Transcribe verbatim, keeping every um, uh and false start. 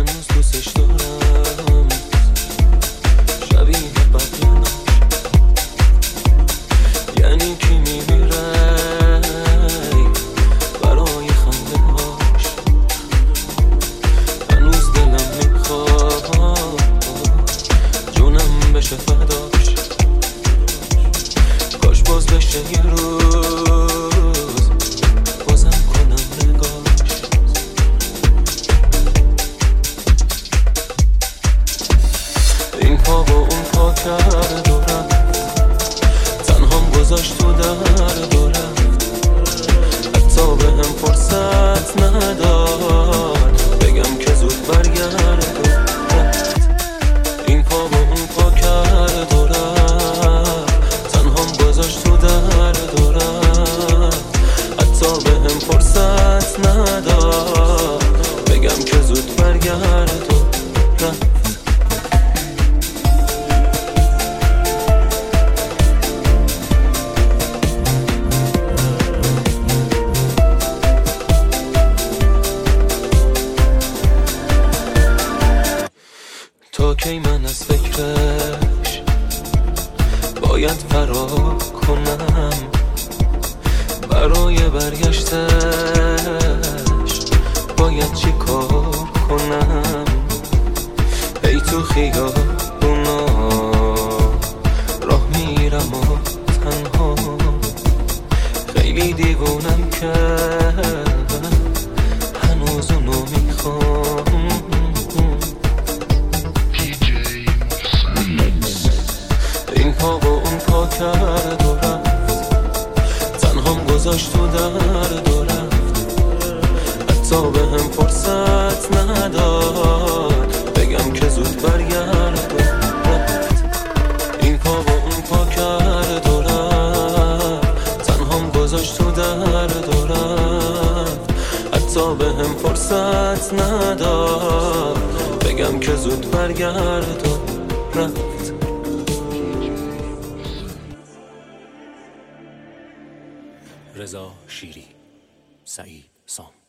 هنوز دوستش دارم شبیه قبلناش. یعنی کی میمیره برای خنده هاش، هنوز دلم میخواد جونم بشه فداش. کاش باز بشه یه روز بازم کنم نگاش. این پا با اون پا کرد و رفت، تنهام گذاشت تو درد و رفت، حتی به هم فرصت نداد بگم که زود برگرد و رفت. این پا با اون پا کرد و رفت، تنهام گذاشت تو درد و رفت، حتی به هم فرصت نداد بگم که زود برگرد و رفت. تا کی من از فکرش باید فرار کنم، برای برگشتش باید چی کار کنم؟ ای تو خیابونا راه میرم و تنها، خیلی دیوونم که هنوز اونو میخوام. این پا با اون پا کرد و رفت، تنهام گذاشت تو درد و رفت، حتی به هم فرصت نداد بگم که زود برگرد و رفت. این پا با اون پا کرد و رفت، تنهام گذاشت تو درد و رفت، حتی به هم فرصت نداد بگم که زود برگرد و رفت. رضا شیری، سعید سام.